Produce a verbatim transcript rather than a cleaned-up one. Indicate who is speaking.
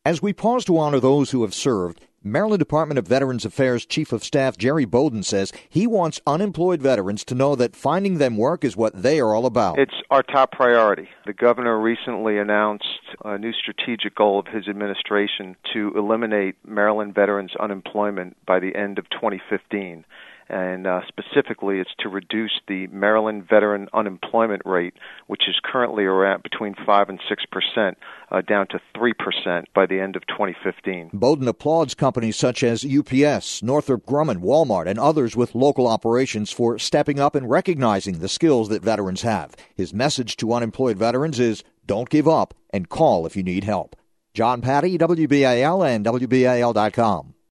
Speaker 1: As we pause to honor those who have served, Maryland Department of Veterans Affairs Chief of Staff Jerry Bowden says he wants unemployed veterans to know that finding them work is what they are all about.
Speaker 2: It's our top priority. The governor recently announced a new strategic goal of his administration to eliminate Maryland veterans' unemployment by the end of twenty fifteen. And uh, specifically, it's to reduce the Maryland veteran unemployment rate, which is currently around between five and six percent, uh, down to three percent by the end of twenty fifteen.
Speaker 1: Bowden applauds companies such as U P S, Northrop Grumman, Walmart, and others with local operations for stepping up and recognizing the skills that veterans have. His message to unemployed veterans is, don't give up and call if you need help. John Patty, W B A L and W B A L dot com.